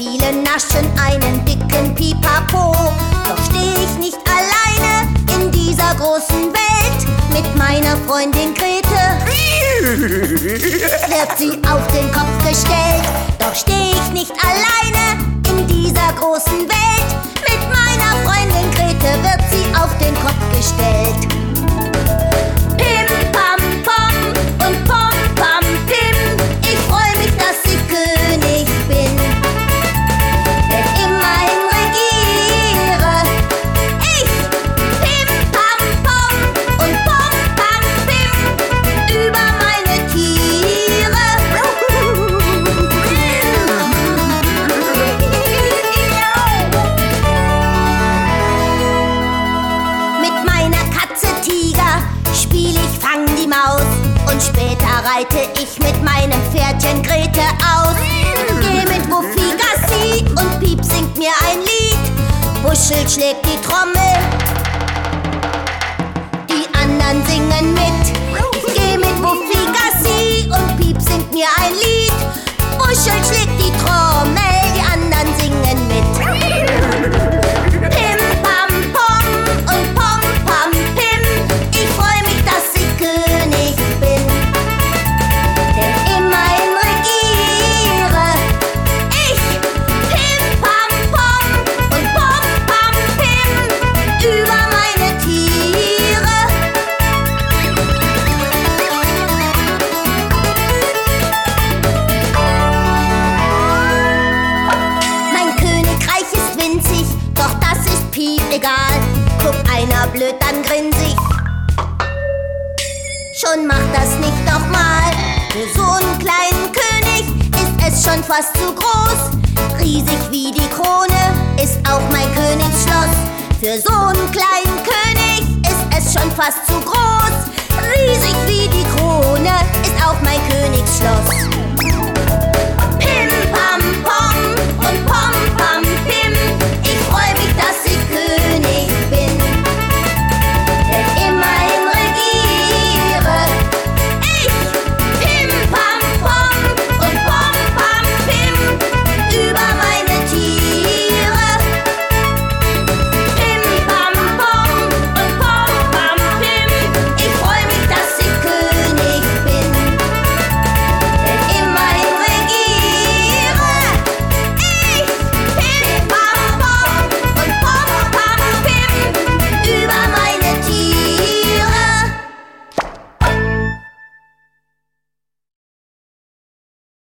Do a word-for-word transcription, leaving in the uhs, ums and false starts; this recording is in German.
Viele naschen einen dicken Pipapo. Doch steh ich nicht alleine in dieser großen Welt. Mit meiner Freundin Grete wird sie auf den Kopf gestellt. Doch steh ich nicht alleine in dieser großen Welt. Mit meiner Freundin Grete wird sie auf den Kopf gestellt. Pim, pam, pom und pom, pam, pim. Ich freu mich, dass ich König bin. Denn immerhin regiere ich. Pim, pam, pom und pom, pam, pim. Über meine Tiere. Mit meiner Katze Tiger spiel ich Fang die Maus. Und später reite ich mit meinem Pferdchen Grete aus. Geh mit Wuffi Gassi und Piep singt mir ein Lied. Wuschel schlägt die Trommel, die anderen singen mit. Ich geh mit Wuffi Gassi und Piep singt mir ein Lied. Wuschel schlägt die Trommel, die anderen singen mit. Pim, pam, pom und pom, pam, pim. Ich freu mich, dass ich König bin. Denn immerhin regiere ich. Pim, pam, pom und pom, pam, pim. Über meine Tiere. Mein Königreich ist winzig, doch das ist Piep egal. Guck einer blöd, dann grins ich. Schon macht das nicht noch mal. Für so einen kleinen König ist es schon fast zu groß. Riesig wie die Krone ist auch mein Königsschloss. Für so einen kleinen König ist es schon fast zu groß. Riesig wie die Krone ist auch mein Königsschloss. Pim, pam, pom und pom.